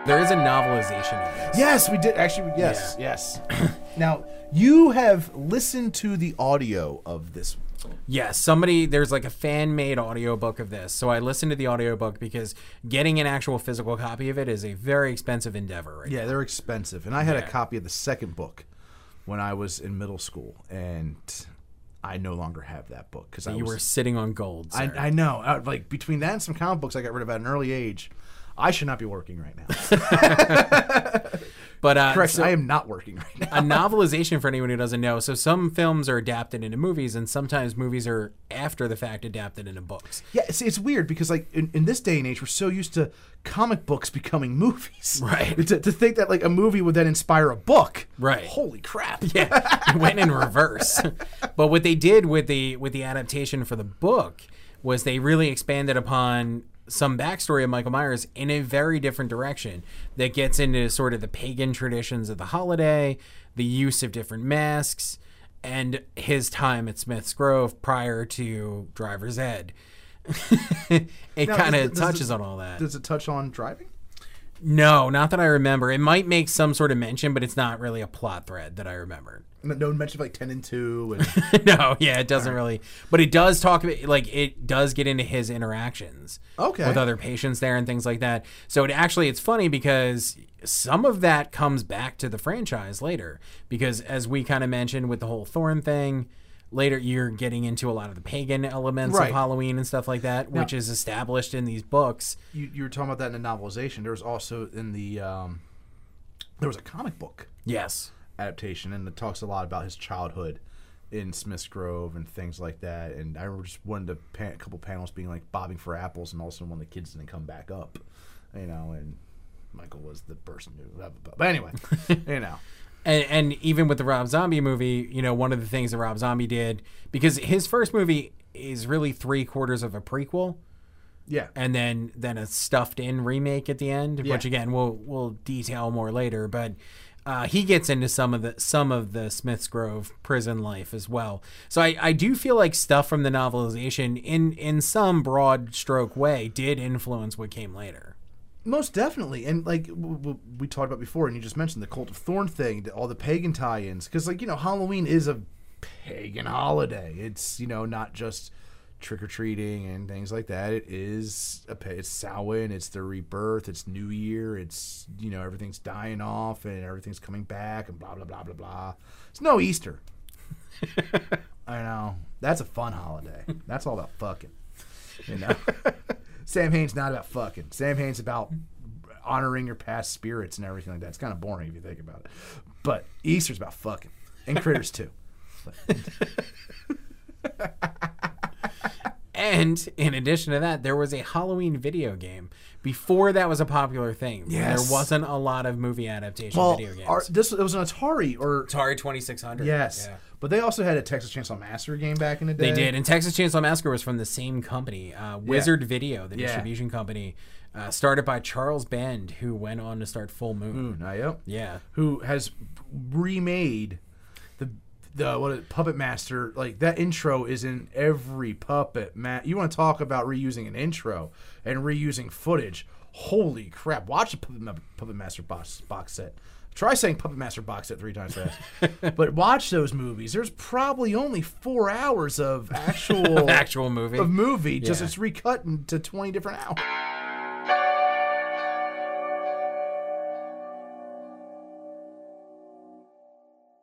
There is a novelization of this. Yes, we did. Actually, yes, yes. Now, you have listened to the audio of this. Yes, there's like a fan-made audiobook of this. So I listened to the audiobook because getting an actual physical copy of it is a very expensive endeavor right now. They're expensive. And I had a copy of the second book when I was in middle school, and I no longer have that book. Because you were sitting on gold, sir. I know. Like, between that and some comic books I got rid of at an early age, I should not be working right now. But correct, I am not working right now. A novelization, for anyone who doesn't know, so some films are adapted into movies, and sometimes movies are after the fact adapted into books. Yeah, it's weird because like in this day and age, we're so used to comic books becoming movies. Right. To think that like a movie would then inspire a book. Right. Holy crap. Yeah, it went in reverse. But what they did with the adaptation for the book was they really expanded upon some backstory of Michael Myers in a very different direction that gets into sort of the pagan traditions of the holiday, the use of different masks, and his time at Smith's Grove prior to Driver's Ed. It kind of touches on all that. Does it touch on driving? No, not that I remember. It might make some sort of mention, but it's not really a plot thread that I remember. No mention of like 10 and 2. And... No, yeah, it doesn't really. But it does talk about, like, it does get into his interactions with other patients there and things like that. So it's funny because some of that comes back to the franchise later. Because as we kind of mentioned with the whole Thorn thing, later you're getting into a lot of the pagan elements of Halloween and stuff like that, which is established in these books. You were talking about that in the novelization. There was also in the there was a comic book. Yes. Adaptation, and it talks a lot about his childhood in Smith's Grove and things like that. And I remember just one of a couple panels being like bobbing for apples, and also one of the kids didn't come back up, and Michael was the person who. But anyway, And even with the Rob Zombie movie, one of the things that Rob Zombie did, because his first movie is really 3/4 of a prequel. Yeah. And then a stuffed in remake at the end, which again we'll detail more later, but he gets into some of the Smith's Grove prison life as well. So I do feel like stuff from the novelization in some broad stroke way did influence what came later. Most definitely. And like we talked about before, and you just mentioned the Cult of Thorn thing, all the pagan tie-ins, because Halloween is a pagan holiday. It's not just trick-or-treating and things like that. It's Samhain, it's the rebirth, it's New Year, it's everything's dying off and everything's coming back and blah blah blah blah blah. It's no Easter. I know, that's a fun holiday. That's all about fucking. Samhain's not about fucking. Samhain's about honoring your past spirits and everything like that. It's kind of boring if you think about it, but Easter's about fucking, and critters too. And in addition to that, there was a Halloween video game before that was a popular thing. Yes. There wasn't a lot of movie adaptation video games. It was an Atari Atari 2600. Yes. Yeah. But they also had a Texas Chainsaw Massacre game back in the day. They did. And Texas Chainsaw Massacre was from the same company, Wizard Video, the distribution company, started by Charles Band, who went on to start Full Moon. Yeah. Who has remade the Puppet Master. Like, that intro is in every Puppet You want to talk about reusing an intro and reusing footage. Holy crap. Watch the Puppet Master box set. Try saying Puppet Master box set 3 times fast. But watch those movies. There's probably only 4 hours of actual movie. Just it's recut into 20 different hours.